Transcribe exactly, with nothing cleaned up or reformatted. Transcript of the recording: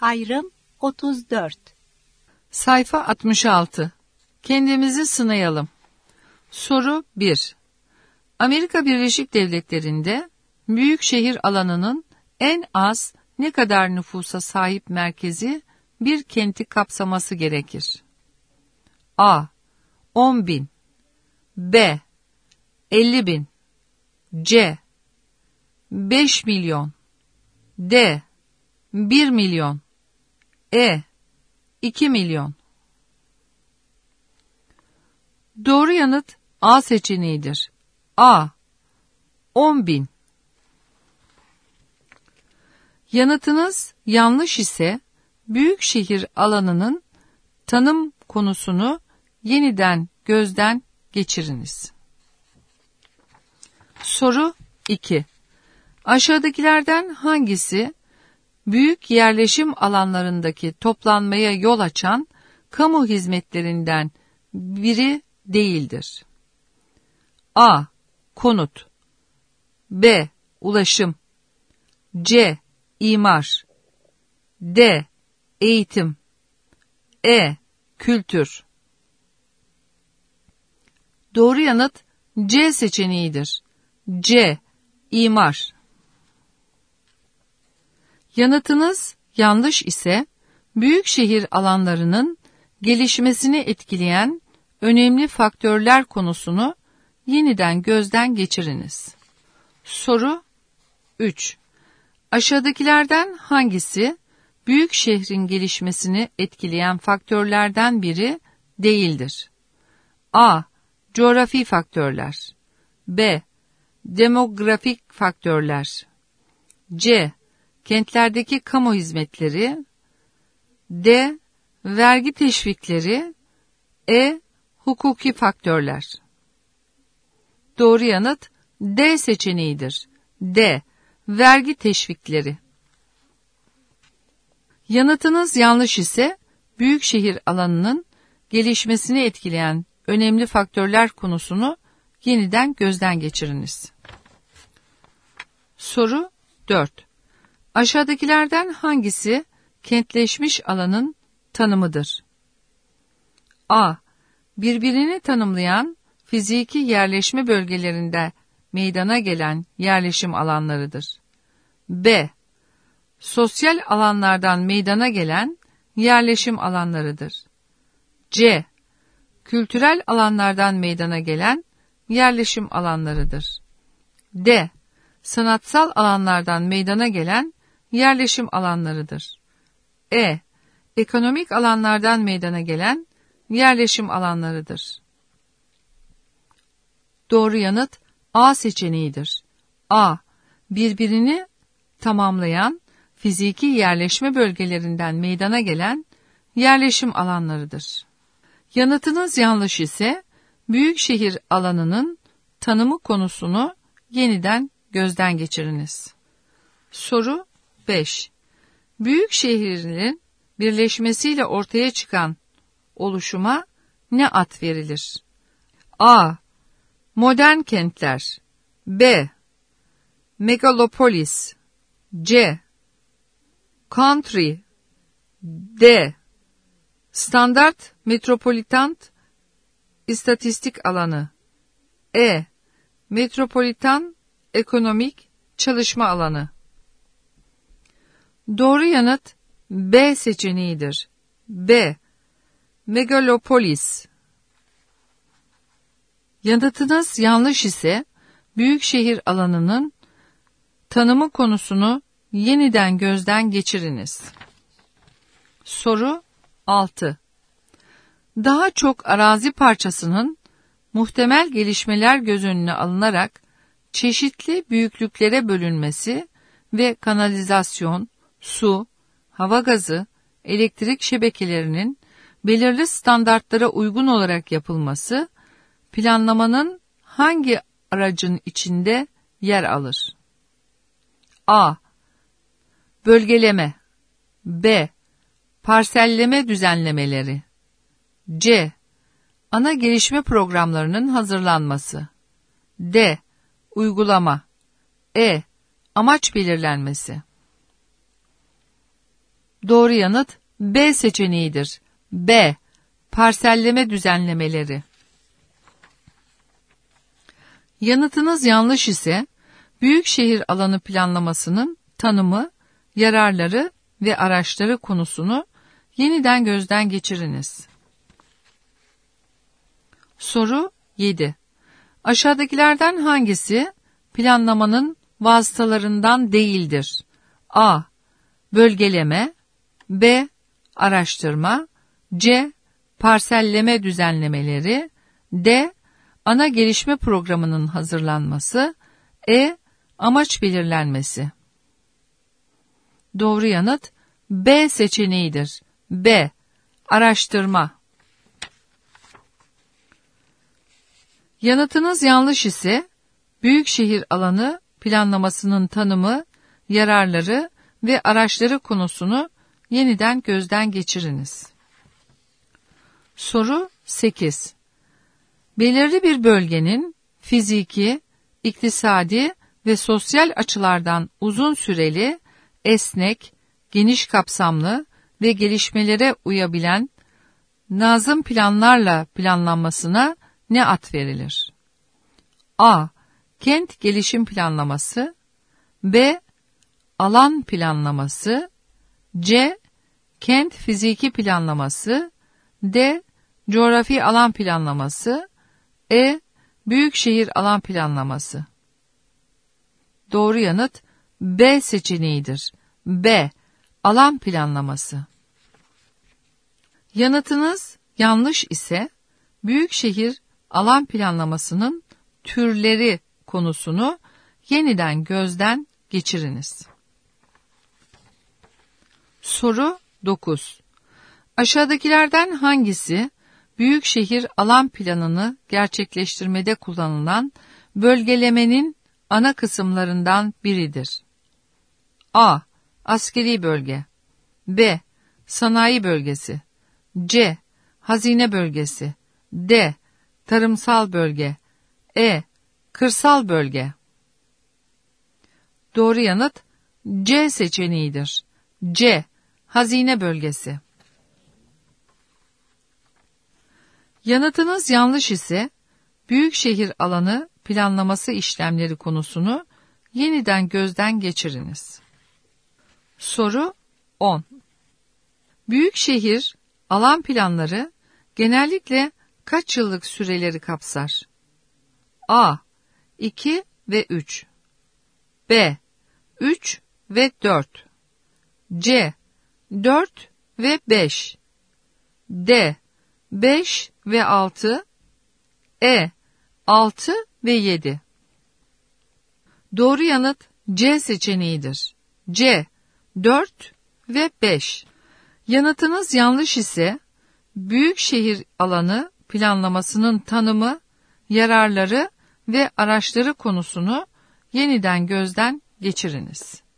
Ayrım otuz dört. Sayfa altmış altı. Kendimizi sınayalım. Soru bir. Amerika Birleşik Devletleri'nde büyük şehir alanının en az ne kadar nüfusa sahip merkezi bir kenti kapsaması gerekir? A. on bin, B. elli bin, C. beş milyon, D. bir milyon, E. iki milyon. Doğru yanıt A seçeneğidir. A. on bin. Yanıtınız yanlış ise büyük şehir alanının tanım konusunu yeniden gözden geçiriniz. Soru iki. Aşağıdakilerden hangisi büyük yerleşim alanlarındaki toplanmaya yol açan kamu hizmetlerinden biri değildir? A. Konut, B. Ulaşım, C. İmar, D. Eğitim, E. Kültür. Doğru yanıt C seçeneğidir. C. İmar. Yanıtınız yanlış ise büyük şehir alanlarının gelişmesini etkileyen önemli faktörler konusunu yeniden gözden geçiriniz. Soru üç. Aşağıdakilerden hangisi büyük şehrin gelişmesini etkileyen faktörlerden biri değildir? A. Coğrafi faktörler, B. Demografik faktörler, C. Kentlerdeki kamu hizmetleri, D. Vergi teşvikleri, E. Hukuki faktörler. Doğru yanıt D seçeneğidir. D. Vergi teşvikleri. Yanıtınız yanlış ise büyük şehir alanının gelişmesini etkileyen önemli faktörler konusunu yeniden gözden geçiriniz. Soru dört. Aşağıdakilerden hangisi kentleşmiş alanın tanımıdır? A. Birbirini tanımlayan fiziki yerleşme bölgelerinde meydana gelen yerleşim alanlarıdır. B. Sosyal alanlardan meydana gelen yerleşim alanlarıdır. C. Kültürel alanlardan meydana gelen yerleşim alanlarıdır. D. Sanatsal alanlardan meydana gelen yerleşim alanlarıdır. E. Ekonomik alanlardan meydana gelen yerleşim alanlarıdır. Doğru yanıt A seçeneğidir. A. Birbirini tamamlayan fiziki yerleşme bölgelerinden meydana gelen yerleşim alanlarıdır. Yanıtınız yanlış ise büyük şehir alanının tanımı konusunu yeniden gözden geçiriniz. Soru beş. Büyük şehirlerin birleşmesiyle ortaya çıkan oluşuma ne ad verilir? A. Modern kentler, B. Megalopolis, C. Country, D. Standart metropolitan istatistik alanı, E. Metropolitan ekonomik çalışma alanı. Doğru yanıt B seçeneğidir. B. Megalopolis. Yanıtınız yanlış ise büyük şehir alanının tanımı konusunu yeniden gözden geçiriniz. Soru altı. Daha çok arazi parçasının muhtemel gelişmeler göz önüne alınarak çeşitli büyüklüklere bölünmesi ve kanalizasyon, su, hava gazı, elektrik şebekelerinin belirli standartlara uygun olarak yapılması planlamanın hangi aracın içinde yer alır? A. Bölgeleme, B. Parselleme düzenlemeleri, C. Ana gelişme programlarının hazırlanması, D. Uygulama, E. Amaç belirlenmesi. Doğru yanıt B seçeneğidir. B. Parselleme düzenlemeleri. Yanıtınız yanlış ise büyükşehir alanı planlamasının tanımı, yararları ve araçları konusunu yeniden gözden geçiriniz. Soru yedi. Aşağıdakilerden hangisi planlamanın vasıtalarından değildir? A. Bölgeleme, B. Araştırma, C. Parselleme düzenlemeleri, D. Ana gelişme programının hazırlanması, E. Amaç belirlenmesi. Doğru yanıt B seçeneğidir. B. Araştırma. Yanıtınız yanlış ise büyükşehir alanı planlamasının tanımı, yararları ve araçları konusunu yeniden gözden geçiriniz. Soru sekiz. Belirli bir bölgenin fiziki, iktisadi ve sosyal açılardan uzun süreli, esnek, geniş kapsamlı ve gelişmelere uyabilen nazım planlarla planlanmasına ne ad verilir? A. Kent gelişim planlaması, B. Alan planlaması, C. Kent fiziki planlaması, D. Coğrafi alan planlaması, E. Büyükşehir alan planlaması. Doğru yanıt B seçeneğidir. B. Alan planlaması. Yanıtınız yanlış ise büyükşehir alan planlamasının türleri konusunu yeniden gözden geçiriniz. Soru dokuz. Aşağıdakilerden hangisi büyükşehir alan planını gerçekleştirmede kullanılan bölgelemenin ana kısımlarından biridir? A. Askeri bölge, B. Sanayi bölgesi, C. Hazine bölgesi, D. Tarımsal bölge, E. Kırsal bölge. Doğru yanıt C seçeneğidir. C. Hazine bölgesi. Yanıtınız yanlış ise büyükşehir alanı planlaması işlemleri konusunu yeniden gözden geçiriniz. Soru on. Büyükşehir alan planları genellikle kaç yıllık süreleri kapsar? A. iki ve üç, B. üç ve dört, C. dört ve beş, D. beş ve altı, E. altı ve yedi. Doğru yanıt C seçeneğidir. C. dört ve beş. Yanıtınız yanlış ise büyükşehir alanı planlamasının tanımı, yararları ve araçları konusunu yeniden gözden geçiriniz.